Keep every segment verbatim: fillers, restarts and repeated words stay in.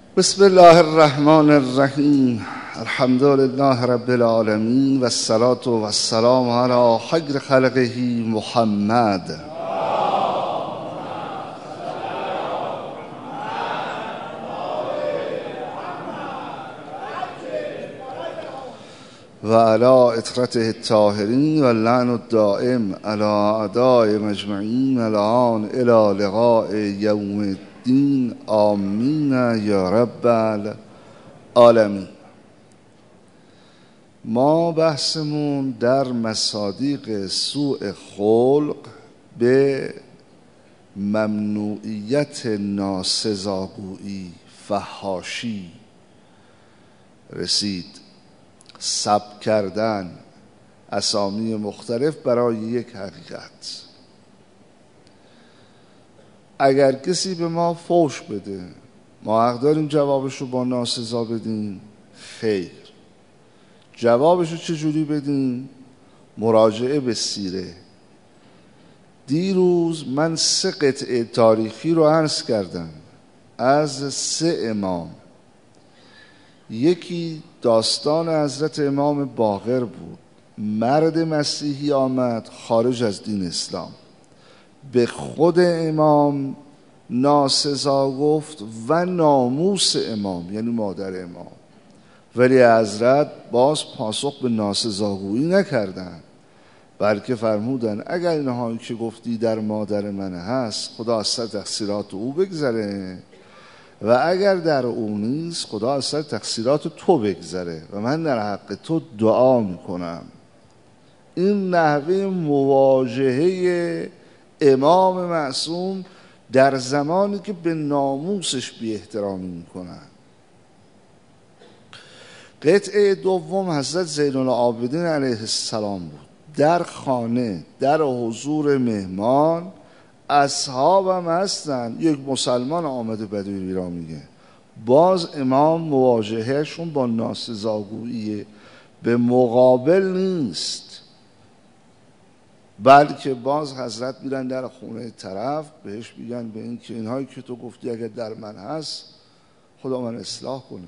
بسم الله الرحمن الرحیم. الحمد لله رب العالمین و الصلاة و السلام علی خیر خلقه محمد. و علی اطرته الطاهرین و اللعن الدائم علی اعداء مجمعین الان الی لقاء یوم الدین. آمین یا رب العالمین. ما بحثمون در مصادیق سوء خلق به ممنوعیت ناسزاگویی، فحاشی رسید. سب کردن اسامی مختلف برای یک حقیقت. اگر کسی به ما فحش بده، ما حق داریم جوابش رو با ناسزا بدیم؟ خیر. جوابش رو چجوری بدیم؟ مراجعه به سیره. دیروز من سه قطعه تاریخی رو عرض کردم از سه امام. یکی داستان حضرت امام باقر بود. مرد مسیحی آمد خارج از دین اسلام، به خود امام ناسزا گفت و ناموس امام، یعنی مادر امام. ولی حضرت باز پاسخ به ناسزاگویی نکردند، بلکه فرمودن اگر اینهایی که گفتی در مادر من هست، خدا از سر تقصیرات او بگذره، و اگر در او نیست، خدا از سر تقصیرات تو بگذره و من در حق تو دعا میکنم. این نحوه مواجهه امام معصوم در زمانی که به ناموسش بی احترامی میکنن. قطعه دوم حضرت زین العابدین علیه السلام بود. در خانه، در حضور مهمان، اصحاب هم هستن. یک مسلمان آمده بدوی را میگه، باز امام مواجههشون با ناسزاگویی به مقابل نیست، بلکه باز حضرت میرن در خونه طرف بهش میگن به این که اینهایی که تو گفتی اگر در من هست، خدا من اصلاح کنه،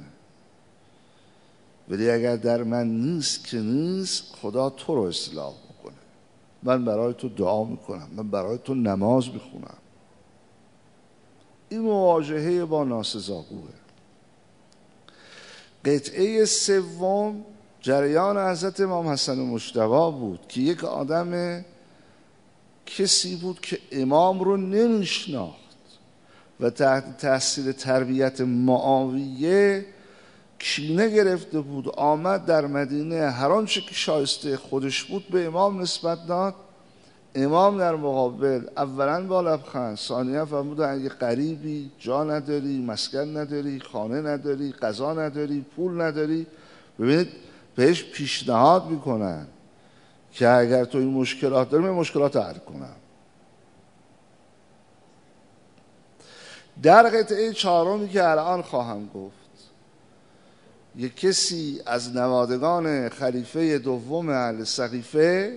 ولی اگر در من نیست که نیست، خدا تو رو اصلاح کنه. من برای تو دعا میکنم، من برای تو نماز میخونم. این مواجهه با ناسزاگوه. قطعه سوم جریان حضرت امام حسن مجتبی بود که یک آدم کسی بود که امام رو نمیشناخت و تحت تاثیر تربیت معاویه کینه گرفته بود. آمد در مدینه، هر آنچه که شایسته خودش بود به امام نسبت داد. امام در مقابل اولا با لبخند، ثانیا فرمود اگه غریبی، جا نداری، مسکن نداری، خانه نداری، غذا نداری، پول نداری، ببینید بهش پیشنهاد میکنن که اگر تو این مشکلات داری، من مشکلات حل کنم. در قطعه چهارمی که الان خواهم گفت، یک کسی از نوادگان خلیفه دوم اهل سقیفه،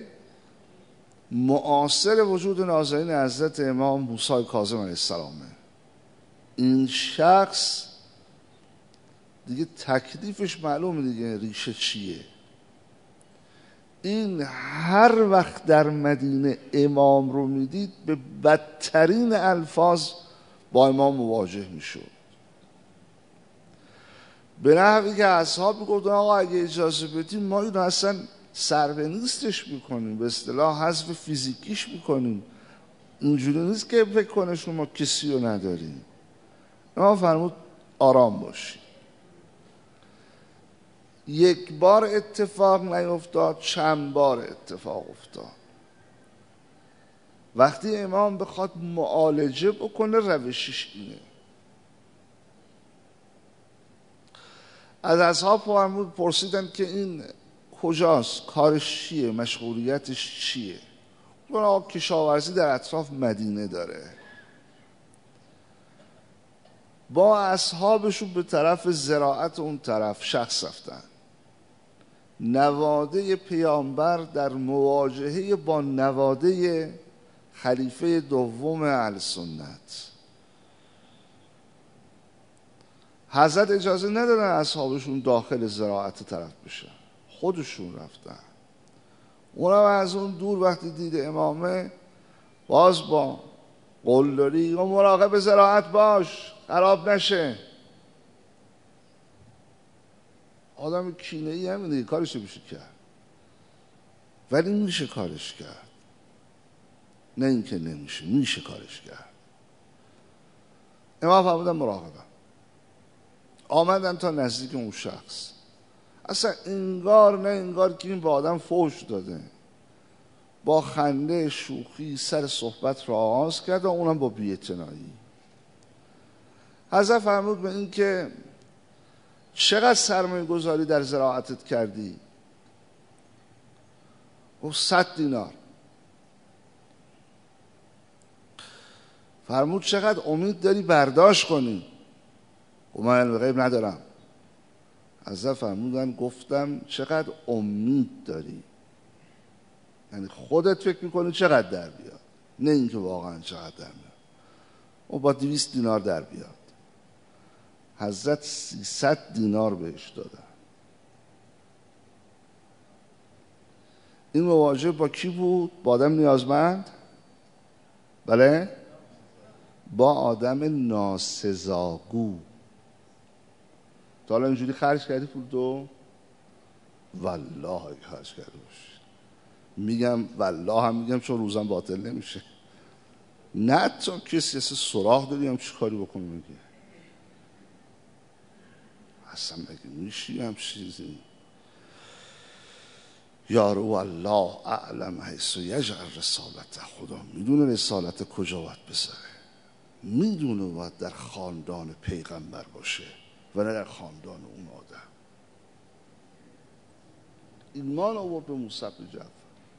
معاصر وجود نازنین حضرت امام موسی کاظم علیه السلامه. این شخص دیگه تکلیفش معلومه دیگه، ریشه چیه. این هر وقت در مدینه امام رو میدید به بدترین الفاظ با امام مواجه میشد، به نحوی که اصحاب میگفتن آقا اگه اجازه بدیم ما اینو اصلا سربه نیستش میکنیم، به اصطلاح حذف فیزیکیش میکنیم، اینجوری نیست که فکر کنه شما کسی رو نداریم. ما فرمود آرام باشی. یک بار اتفاق نیفتاد، چند بار اتفاق افتاد. وقتی امام بخواد معالجه بکنه روشش اینه. از اصحاب فرمود پرسیدن که این کجاست، کارش چیه، مشغولیتش چیه؟ گفتن کشاورزی در اطراف مدینه داره. با اصحابشون به طرف زراعت اون طرف شخص رفتن. نواده پیامبر در مواجهه با نواده خلیفه دوم اهل سنت، حضرت اجازه ندادن اصحابشون داخل زراعت طرف بشن، خودشون رفتن. اونم از اون دور وقتی دید امامه باز با قلدری و مراقب زراعت باش خراب نشه. آدم کینه ای هم دیگه کارش میشه کرد، ولی میشه کارش کرد، نه اینکه نمیشه، میشه کارش کرد. امام فرمودن مراقبم. آمدن تا نزدیک اون شخص، اصلا انگار نه انگار که این به آدم فحش داده، با خنده شوخی سر صحبت را آغاز کرد و اونم با بی‌اعتنایی. حضرت فرمود به این که چقدر سرمایه گذاری در زراعتت کردی؟ گفت صد دینار. فرمود چقدر امید داری برداشت کنی؟ و من علم غیب ندارم. حضرت فرمودن گفتم چقدر امید داری، یعنی خودت فکر میکنی چقدر در بیاد، نه اینکه واقعا چقدر در بیاد. و با دویست دینار در بیاد. حضرت سیصد دینار بهش دادن. این مواجهه با کی بود؟ با آدم نیازمند؟ بله؟ با آدم ناسزاگو. تا حالا اینجوری خرج کردی پول تو؟ والله خرج کرده باش. میگم والله هم میگم چون روزم باطل نمیشه. نه تا کسی اصلا سراغ داری هم چی کاری بکنی میگه اصلا مگه میشی هم چیزی. یارو الله اعلم حیث یجعل رسالت. خدا میدونه رسالت کجا باید بذاره، میدونه باید در خاندان پیغمبر باشه و نه در خاندان اون آدم. ایمان آورد به موسی بن جعفر،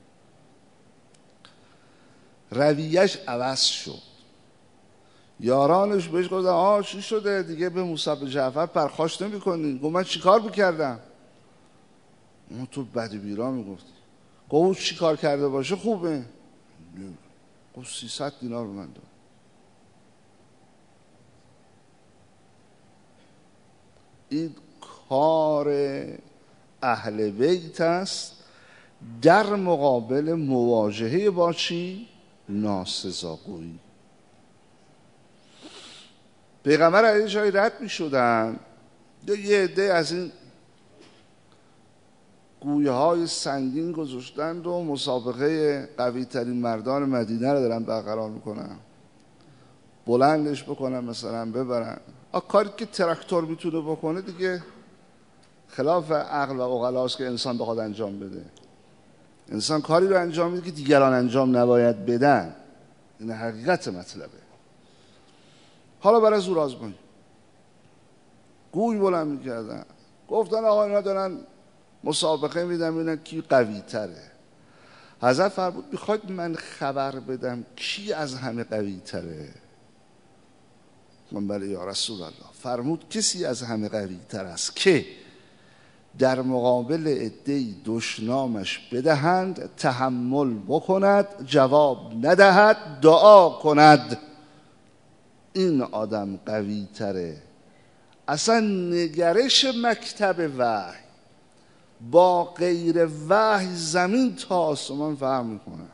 رویش عوض شد. یارانش بهش گفتن آه چی شده دیگه به موسی بن جعفر پرخاش نمی کنی؟ گفت من چی کار بکردم؟ اون تو بد بیرا میگفتی. گفت چی کار کرده باشه خوبه؟ گفت سیصد دینار به من داد. این کار اهل بیت است در مقابل مواجهه با چی؟ ناسزاگویی. پیغمبر علیه جایی رد می شدن، یه عده از این گویه های سنگین گذاشتند و مسابقه قوی ترین مردان مدینه رو دارن برقرار میکنن، بلندش بکنن مثلا ببرن. آ کاری که تراکتور میتونه بکنه دیگه خلاف عقل و عقلاست که انسان بخواد انجام بده. انسان کاری رو انجام میده که دیگران انجام نباید بدن. این حقیقت مطلبه. حالا برای زور آزمایی گوی بلند میکردن، گفتن آقا اینا دارن مسابقه میدن ببینن کی قوی تره. حضرت فرمود میخواید من خبر بدم کی از همه قوی تره؟ من بله یا رسول الله. فرمود کسی از همه قوی تر است که در مقابل عده‌ای دشنامش بدهند تحمل بکند، جواب ندهد دعا کند. این آدم قوی تره. اصلا نگرش مکتب وحی با غیر وحی زمین تا آسمان فرق میکنه.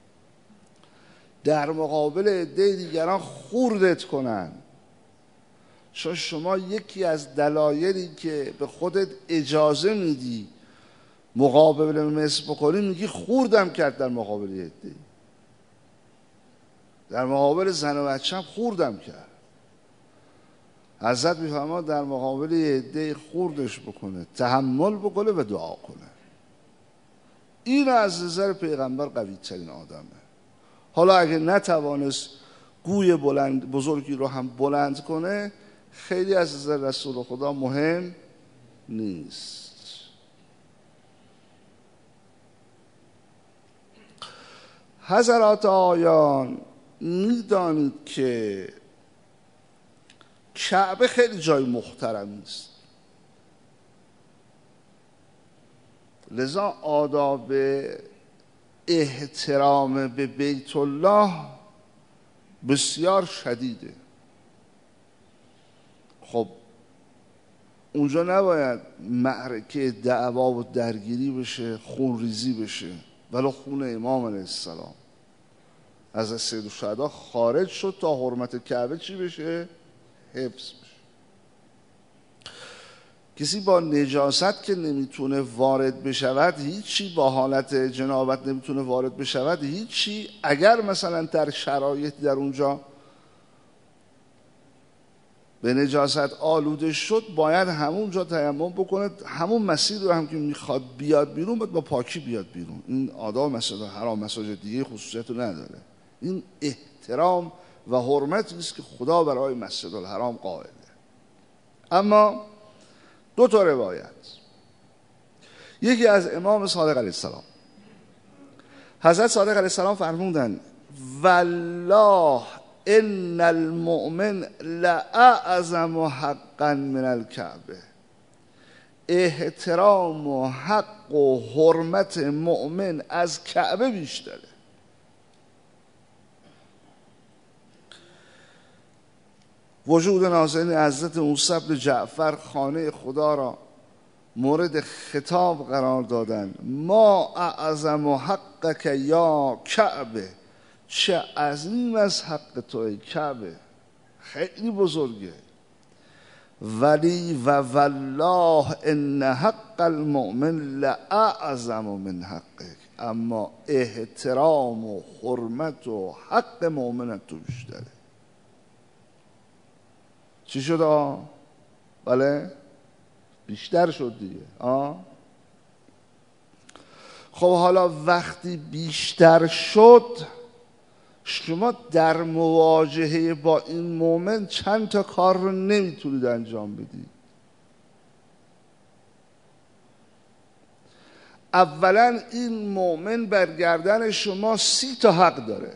در مقابل عده دیگران خوردت کنن، چون شما یکی از دلایلی که به خودت اجازه میدی مقابله مثل بکنی میگی خوردم کرد در مقابل عده، در مقابل زن و بچه‌م خوردم کرد. حضرت میفرماد در مقابل عده خوردش بکنه، تحمل بکنه و دعا کنه. این از نظر پیغمبر قوی ترین آدمه. حالا اگه نتوانست گوی بلند بزرگی رو هم بلند کنه خیلی از نظر رسول خدا مهم نیست. حضرات آیان میدانید که کعبه خیلی جای محترمی است، لذا آداب احترام به بیت الله بسیار شدیده. خب اونجا نباید معرکه دعوا و درگیری بشه، خونریزی بشه. ولی خون امام علیه السلام از سید الشهدا خارج شد تا حرمت کعبه چی بشه؟ حفظ بشه. کسی با نجاست که نمیتونه وارد بشود هیچی، با حالت جنابت نمیتونه وارد بشود هیچی. اگر مثلا در شرایطی در اونجا به نجاست آلوده شد باید همونجا تیمم بکنه، همون مسیر رو هم که میخواد بیاد بیرون باید با پاکی بیاد بیرون. این آداب مسجد حرام مساجد دیگه خصوصیت رو نداره. این احترام و حرمتی است که خدا برای مسجد الحرام قائله. اما دو تا روایت، یکی از امام صادق علیه السلام، حضرت صادق علیه السلام فرمودن والله ان المؤمن لأعظم حقا من الکعبه، احترام و حق و حرمت مؤمن از کعبه بیشتره. وجود نازنین حضرت موسی بن جعفر خانه خدا را مورد خطاب قرار دادن. ما اعظم حقک یا کعبه، چه عظیم از حق توی کعبه، خیلی بزرگه. ولی و والله ان حق المؤمن لأعظم من حقک، اما احترام و حرمت و حق مؤمن تو بیشتره. چی شد آه؟ بله بیشتر شد دیگه. آه؟ خب حالا وقتی بیشتر شد شما در مواجهه با این مؤمن چند تا کار رو نمیتونید انجام بدید. اولا این مؤمن بر گردن شما سی تا حق داره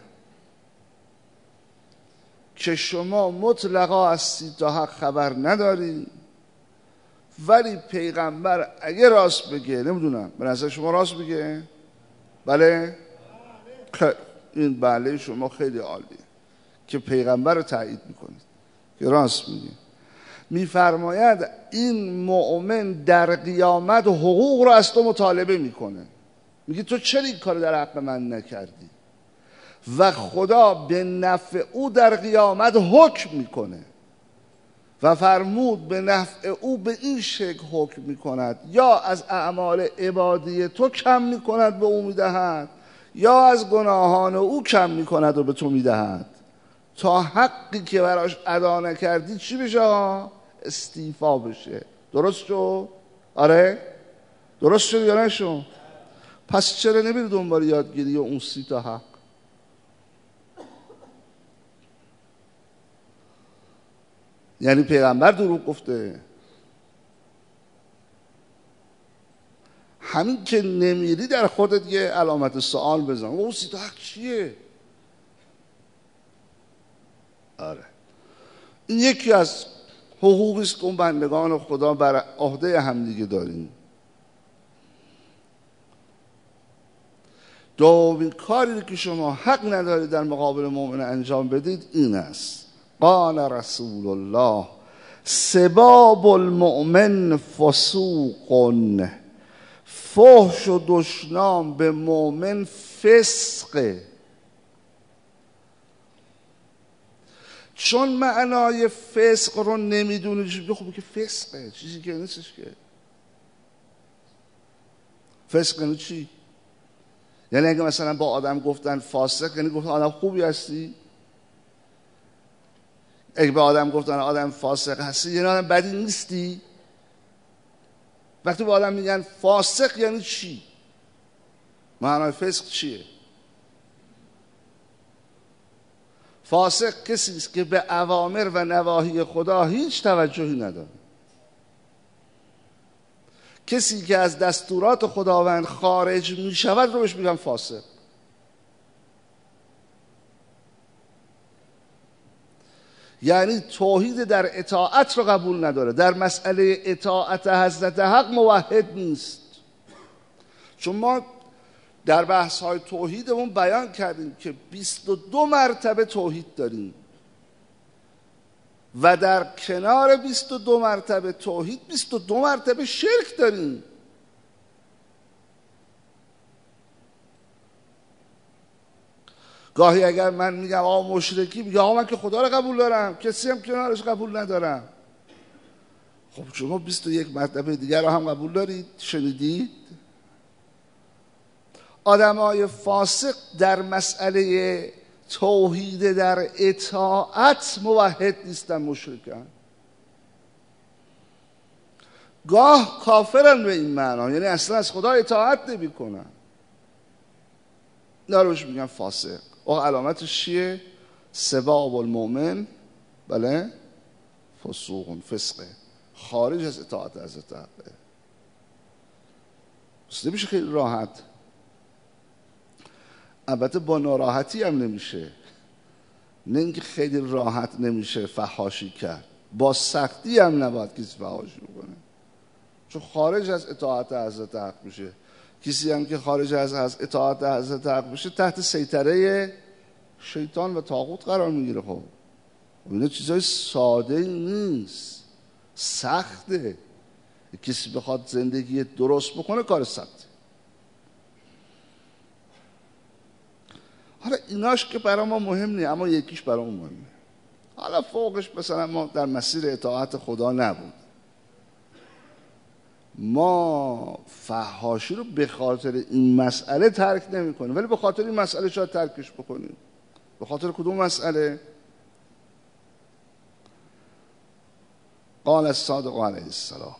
که شما مطلقا از سی تا حق خبر نداری، ولی پیغمبر اگه راست بگه، نمیدونم به نظر شما راست بگه؟ بله؟ این بله شما خیلی عالیه که پیغمبر رو تایید میکنید که راست میگه. میفرماید این مؤمن در قیامت حقوق رو از تو مطالبه میکنه، میگه تو چرا این کار در حق من نکردی؟ و خدا به نفع او در قیامت حکم میکنه و فرمود به نفع او به این شکل حکم میکند، یا از اعمال عبادی تو کم میکند به او میدهد، یا از گناهان او کم میکند و به تو میدهد، تا حقی که براش ادا نکردی چی بشه؟ استیفا بشه. درست شد؟ آره؟ درست شد یا نشد؟ پس چرا نمیری دنبال یادگیری اون سی تا حق؟ یعنی پیغمبر دروغ گفته؟ همین که نمیری در خودت یه علامت سوال بزن، اون سی تا حق چیه؟ آره این یکی از حقوقی است که اون بندگان خدا بر عهده همدیگه داریم. دومین کاری که شما حق ندارید در مقابل مؤمن انجام بدید این است. قال رسول الله سباب المؤمن فسوق، فحش و دشنام به مؤمن فسقه. چون معنای فسق رو نمیدونی، خب که فسقه چیزی که نیستش که. فسق یعنی چی؟ یعنی اگه مثلا با آدم گفتن فاسق یعنی گفتن آدم خوبی هستی؟ اگه به آدم گفتن آدم فاسق هستی یعنی آدم بدی نیستی؟ وقتی به آدم میگن فاسق یعنی چی؟ معنای فسق چیه؟ فاسق کسی است که به اوامر و نواهی خدا هیچ توجهی نداره. کسی که از دستورات خداوند خارج می شود رو بهش میگن فاسق. یعنی توحید در اطاعت رو قبول نداره، در مسئله اطاعت حضرت حق موحد نیست. چون ما در بحث های توحیدمون بیان کردیم که بیست و دو مرتبه توحید داریم. و در کنار بیست و دو مرتبه توحید بیست و دو مرتبه شرک داریم. گاهی اگر من میگم آقا مشرکی، میگه آقا من که خدا رو قبول دارم، کسی هم کنارش قبول ندارم. خب شما بیست و یک مرتبه دیگر رو هم قبول دارید؟ شنیدید؟ آدمای فاسق در مسئله توحید در اطاعت موحد نیستن، مشرکن. گاه کافرن به این معنا، یعنی اصلا از خدا اطاعت نمی کنن. اینا روش میگن فاسق. و علامتش چیه؟ سباب المؤمن بله فسوق فسقه، خارج از اطاعت از اطاعت. بس نمیشه خیلی راحت، البته با ناراحتی هم نمیشه، نه اینکه خیلی راحت نمیشه فحاشی کرد، با سختی هم نباید کسی فحاشی کنه، چون خارج از اطاعت حضرت حق میشه. کسی هم که خارج از اطاعت حضرت حق میشه تحت سیطره شیطان و طاغوت قرار میگیره. خب اینا چیزای ساده نیست، سخته. کسی بخواد زندگی درست بکنه کار سخته. حالا ایناش که برای ما مهم نیست، اما یکیش برای ما مهمه. حالا فوقش مثلا ما در مسیر اطاعت خدا نبود، ما فحاشی رو به خاطر این مسئله ترک نمی کنیم، ولی به خاطر این مسئله شاید ترکش بکنیم. به خاطر کدوم مسئله؟ قال الصادق علیه السلام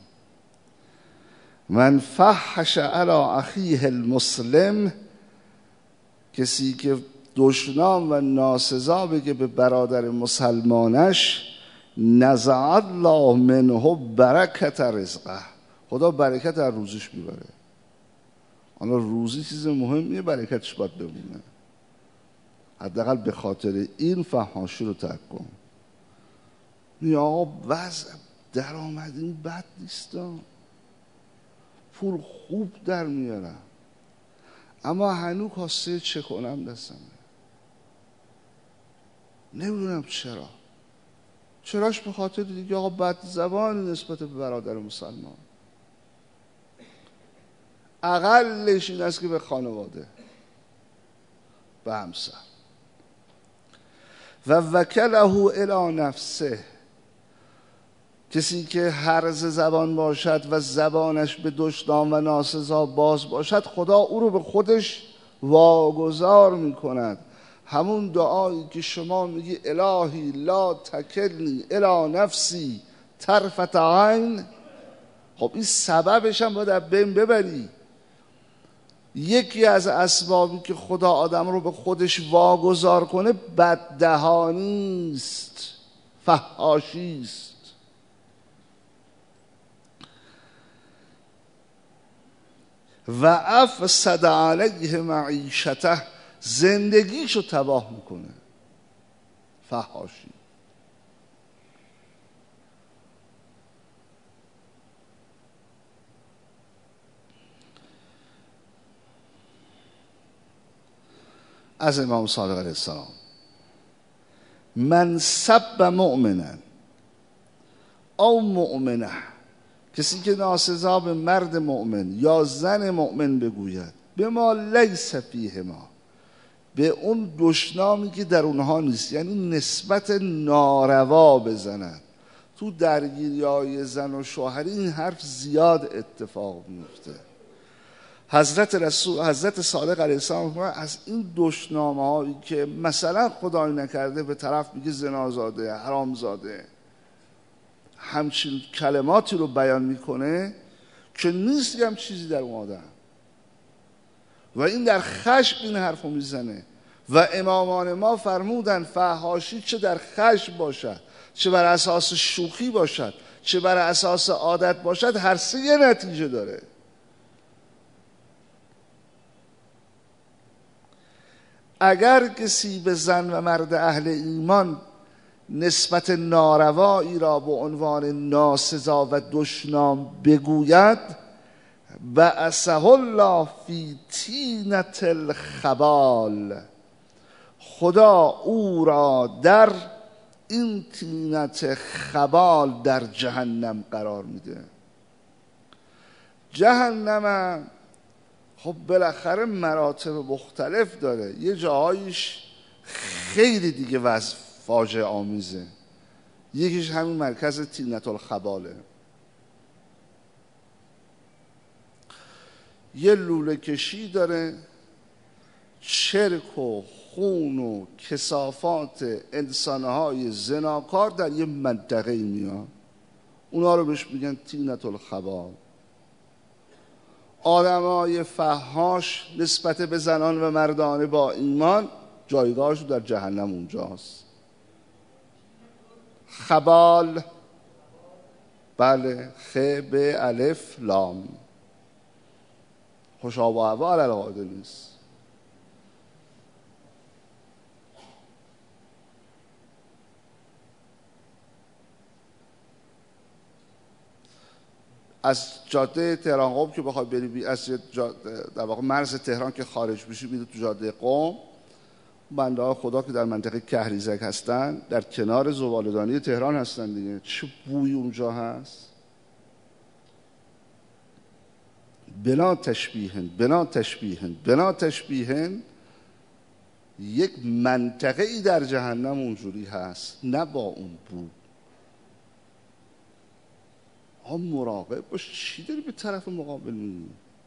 من فحش علی اخیه المسلم، کسی که دشنام و ناسزا بگه به برادر مسلمانش، نزع الله منه برکت رزقه، خدا برکت در روزیش میبره. حالا روزی چیز مهمیه، برکتش باید بمونه. حداقل به خاطر این فحاشی رو ترک کن. یا وضع درآمد این بد نیستا، پول خوب در میارم، اما هنوز کاسه چه کنم دستمه، نمیدونم چرا. چراش به خاطر دیگه آقا بد زبانی نسبت به برادر مسلمان. اقلش این است که به خانواده، به همسر. و وکله الی نفسه، کسی که هرز زبان باشد و زبانش به دشنام و ناسزا باز باشد، خدا او رو به خودش واگذار می کند. همون دعایی که شما میگی الهی لا تکلنی الی نفسی طرفة عین، خب این سببش هم باید از بین ببری. یکی از اسبابی که خدا آدم رو به خودش واگذار کنه بددهانی است، فحاشی است. و افسد علیه معیشته، زندگیشو تباه میکنه، فحاشی. از امام صادق علیه السلام من سب مؤمنا او مؤمنه، کسی که ناسزا به مرد مؤمن یا زن مؤمن بگوید به ما لیس فیهما، به اون دشنامی که در اونها نیست، یعنی نسبت ناروا بزند. تو درگیری‌های زن و شوهری این حرف زیاد اتفاق میفته. حضرت رسول حضرت صادق علیه السلام از این دشنامه‌هایی که مثلا خدای نکرده به طرف میگه زنازاده، حرامزاده، همچین کلماتی رو بیان میکنه که نیست هم چیزی در اون آدم، و این در خشم این حرف رو میزنه. و امامان ما فرمودن فحاشی چه در خشم باشد، چه بر اساس شوخی باشد، چه بر اساس عادت باشد، هر سه یه نتیجه داره. اگر کسی به زن و مرد اهل ایمان نسبت ناروایی را به عنوان ناسزا و دشنام بگوید، بعثه الله فی طینة الخبال، خدا او را در این طینت خبال در جهنم قرار میده. جهنم خب بالاخره مراتب مختلف داره، یه جاهایش خیلی دیگه وضع فاجعه آمیزه، یکیش همین مرکز طینت الخباله. یه لوله کشی داره، چرک و خون و کثافات انسانهای زناکار در یه منطقه میاد، اونا رو بهش میگن طینت الخبال. آدمای فحاش نسبت به زنان و مردان با ایمان جایگاهشون در جهنم اونجاست. خبال، بله، خ ب الف لام، خوش آب و هوا علی القاعده نیست. از جاده تهران قم که بخوای بری، از در واقع مرز تهران که خارج بشی میری تو جاده قم، بنده ها خدا که در منطقه کهریزک هستن در کنار زباله‌دانی تهران هستن دیگه، چه بوی اونجا هست. بنا تشبیهن بنا تشبیهن بنا تشبیهن یک منطقه ای در جهنم اونجوری هست، نه با اون بو. ها مراقب باش، چی داری به طرف مقابل میگی؟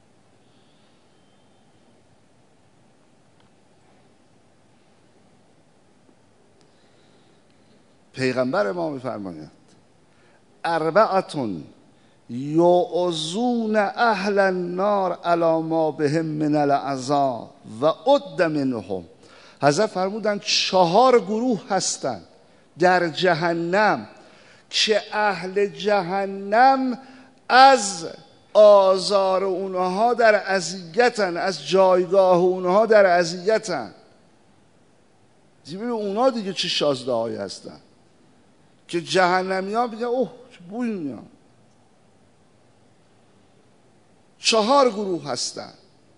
پیغمبر ما میفرماید اربعتون یعظون اهل النار علی ما بهم من العذاب و عد منهم. حضرت فرمودن چهار گروه هستن در جهنم که اهل جهنم از آزار اونها در اذیتن، از جایگاه اونها در اذیتن. دیگه اونها دیگه چه شازده هایی هستن که جهنمی ها بگن اوه چه بوی میاد. چهار گروه هستن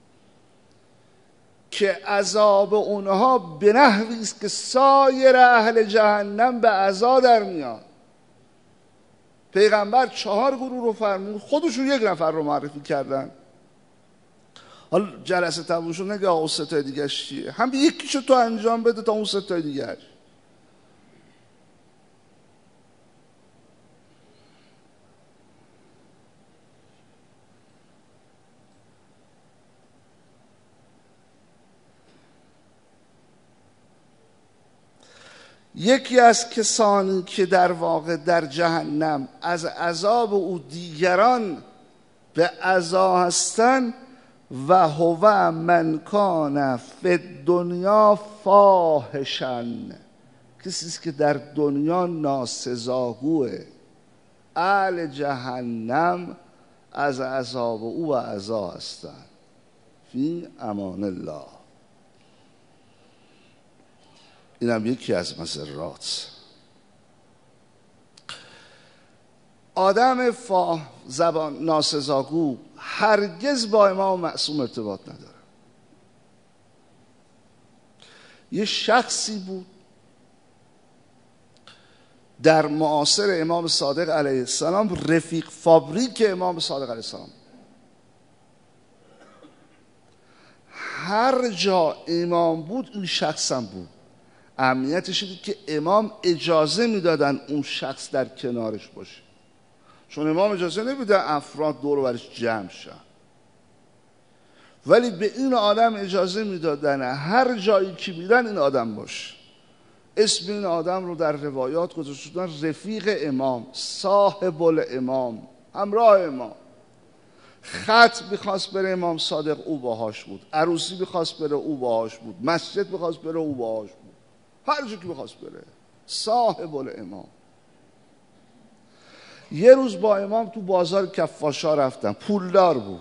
که عذاب اونها به نحوی است که سایر اهل جهنم به عذاب در میاد. پیغمبر چهار گروه رو فرمود، خودشون یک نفر رو معرفی کردن. حالا جلسه تموم شد نگه اون سه تا دیگه چیه، هم یکیشو تو انجام بده تا اون سه تا دیگه. یکی از کسانی که در واقع در جهنم از عذاب او دیگران به عذاب هستند و هو من کان فی الدنیا فاحشا، کسی است که در دنیا ناسزاگوه. اهل جهنم از عذاب او و عذاب هستند. فی امان الله. این هم یکی از مضرات. آدم فا زبان ناسزاگو هرگز با امام معصوم ارتباط نداره. یه شخصی بود در معاصر امام صادق علیه السلام، رفیق فابریک امام صادق علیه السلام. هر جا امام بود این شخص هم بود. اهمیتش اینه که امام اجازه میدادن اون شخص در کنارش باشه، چون امام اجازه نمیده افراد دور و برش جمع شن، ولی به این آدم اجازه میدادن هر جایی که میرن این آدم باشه. اسم این آدم رو در روایات گذاشتن رفیق امام، صاحب الامام، همراه امام. خط میخواست بره امام صادق او باهاش بود، عروسی میخواست بره او باهاش بود، مسجد میخواست بره او باهاش بود، هر جا که میخواست بره. صاحب الامام. یه روز با امام تو بازار کفاشا رفتم، پولدار بود.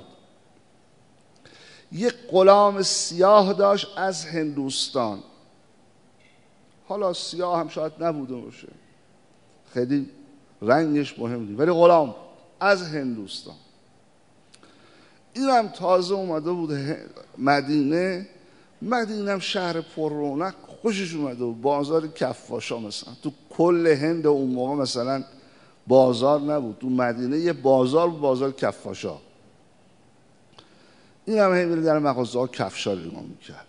یه غلام سیاه داشت از هندوستان، حالا سیاه هم شاید نبوده باشه، خیلی رنگش مهم نیست، ولی غلام از هندوستان. این هم تازه اومده بود مدینه. مدینه هم شهر پر رونق، خوشش اومده بود. بازار کفاشا مثلا تو کل هند اون موقع مثلا بازار نبود، تو مدینه یه بازار بود، بازار کفاشا. این هم میره در مغازه ها کفشا رو نگاه میکرد.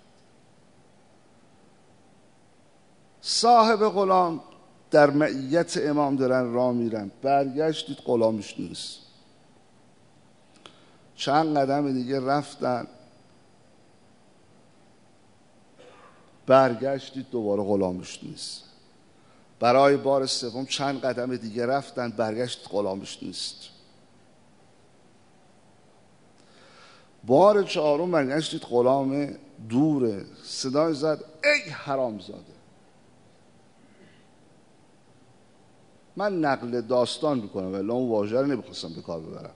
صاحب غلام در معیت امام دارن راه میرن، برگشت دید غلامش نیست. چند قدم دیگه رفتن، برگشتید دوباره غلامش نیست. برای بار سوم چند قدم دیگه رفتن، برگشت غلامش نیست. بار چهارم برگشتید غلام دوره. صدای زد ای حرامزاده. من نقل داستان میکنم ولی اون واژه رو نمیخواستم به کار ببرم.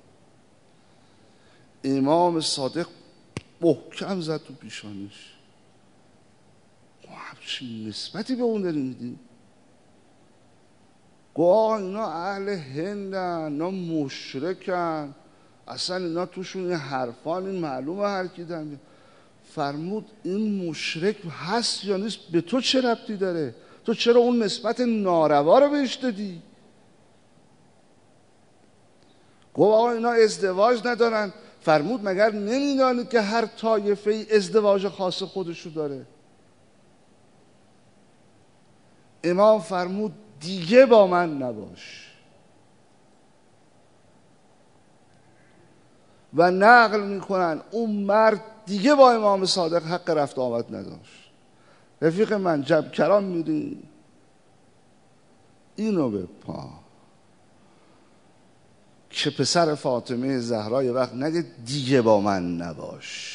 امام صادق محکم زد تو پیشانیش. همچین نسبتی به اون داری میدی؟ گواه اینا اهل هندن، اینا مشرکن، اصلا اینا توشون یه حرفان، این معلومه هر کی دن. فرمود این مشرک هست یا نیست به تو چه ربطی داره؟ تو چرا اون نسبت ناروا رو بهش دادی؟ گواه اینا ازدواج ندارن. فرمود مگر نمیدانید که هر طایفه ای ازدواج خاص خودشو داره؟ امام فرمود دیگه با من نباش. و نقل میکنن اون مرد دیگه با امام صادق حق رفت آمد نداشت. رفیق من جبکران میری اینو به پا که پسر فاطمه زهرا یه وقت نگه دیگه با من نباش.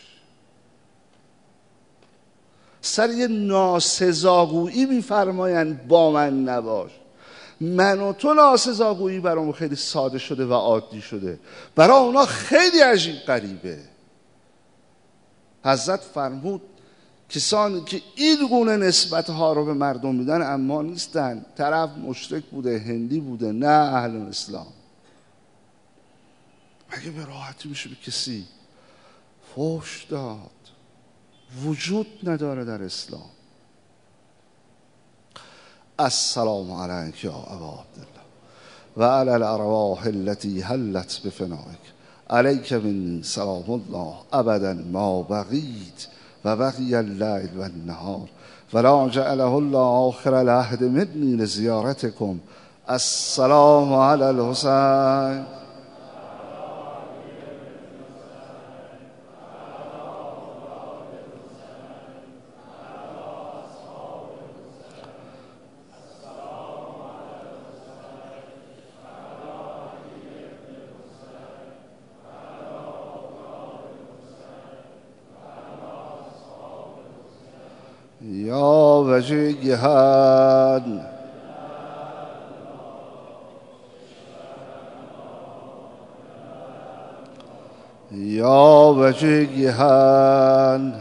سر یه ناسزاگویی میفرمایند با من نباش. من و تو ناسزاگویی برام خیلی ساده شده و عادی شده، برای اونا خیلی عجیب غریبه. حضرت فرمود کسانی که این گونه نسبت ها رو به مردم میدن اما نیستن. طرف مشرک بوده، هندی بوده، نه اهل اسلام. مگه به راحتی میشه به کسی فحش داد؟ وجود نداره در اسلام. السلام علیک یا ابا عبدالله و علی الارواح التي حلت بفنائک علیک منی سلام الله ابدا ما بقیت و بقی اللیل و النهار ولا جعله الله آخر العهد منی لزیارتکم. السلام علی الحسین. یا وجیهان یا وجیهان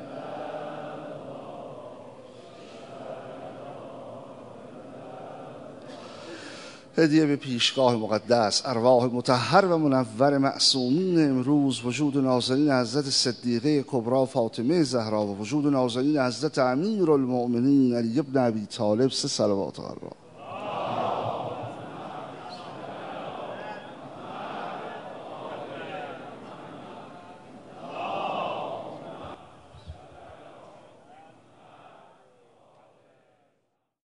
هدیه به پیشگاه مقدس ارواح مطهر و منور معصومین امروز، وجود نازنین حضرت صدیقه کبری فاطمه زهرا و وجود نازنین حضرت امیرالمؤمنین علی بن ابی طالب، سه صلوات الله.